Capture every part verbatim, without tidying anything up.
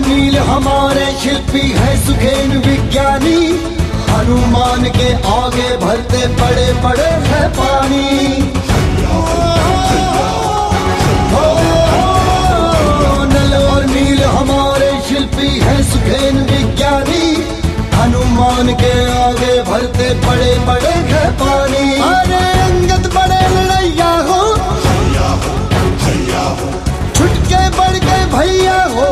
नील हमारे शिल्पी है सुखेन विज्ञानी, हनुमान के आगे भरते पड़े पड़े है पानी। नल और नील हमारे शिल्पी है सुखेन विज्ञानी, हनुमान के आगे भरते पड़े पड़े है पानी। अरे अंगद बड़े लड़ैया हो, छुटके बढ़ गए भैया हो।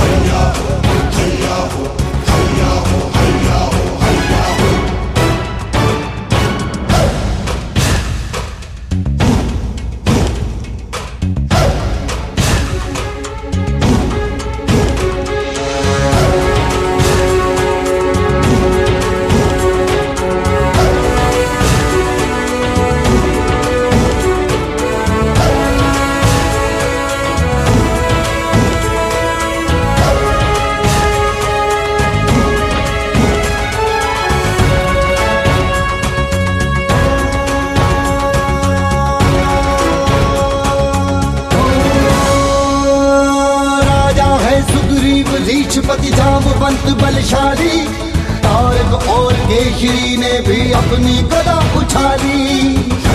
रीछपति जामवंत बलशाली, तारक और केशरी ने भी अपनी गदा उछाली।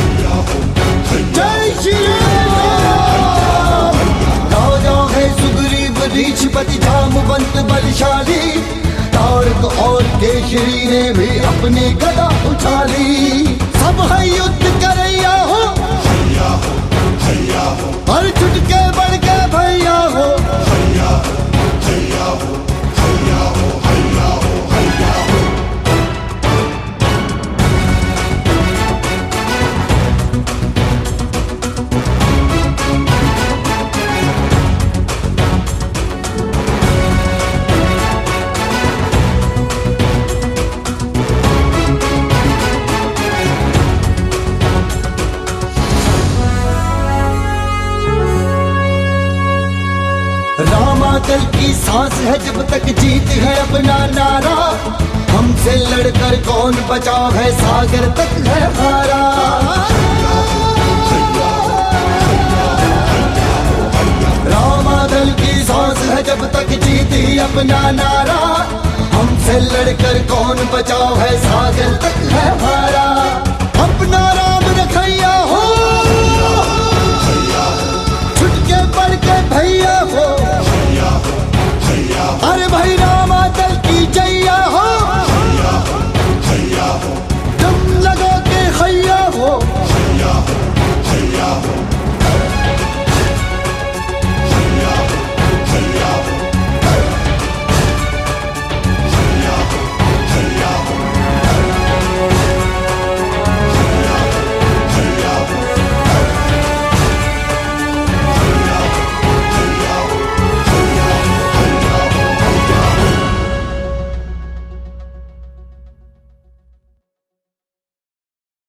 जय श्री राम। राजा है सुग्रीव रीछपति जामवंत बलशाली, तारक और केशरी ने भी अपनी गदा उछाली। सब है युद्ध करैया हो, पर छुटके बढ़ के भैया हो। रामाकल की सांस है जब तक जीत है अपना नारा, हमसे लड़कर कौन बचा है सागर तक है हारा। रामाकल की सांस है जब तक जीत ही अपना नारा, हमसे लड़कर कौन बचा है सागर तक है हारा।